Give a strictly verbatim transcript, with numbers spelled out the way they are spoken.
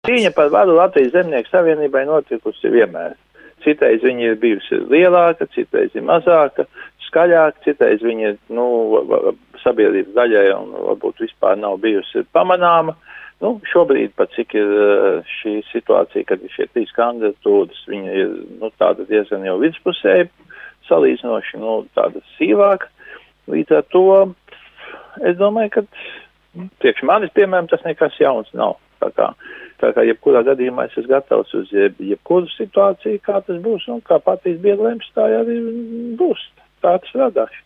Cīņa par varu Latvijas Zemnieku savienībai notikusi vienmēr. Citreiz viņa ir bijusi lielāka, citreiz ir mazāka, skaļāka, citreiz viņa ir, nu, sabiedrības daļai un varbūt vispār nav bijusi pamanāma. Nu, šobrīd, pat cik ir šī situācija, kad ir šie trīs kandidatūras, viņa ir, nu, tāda diezgan jau vidspusēji salīdzinoši, nu, tāda sīvāka. Līdz ar to, es domāju, ka priekš manis, piemēram, tas nekas jauns nav. Tā kā, tā kā jebkurā gadījumā es esmu gatavs uz jeb, jebkuru situāciju, kā tas būs, un kā partijas biedri lems, tā arī būs. Tā tas radās.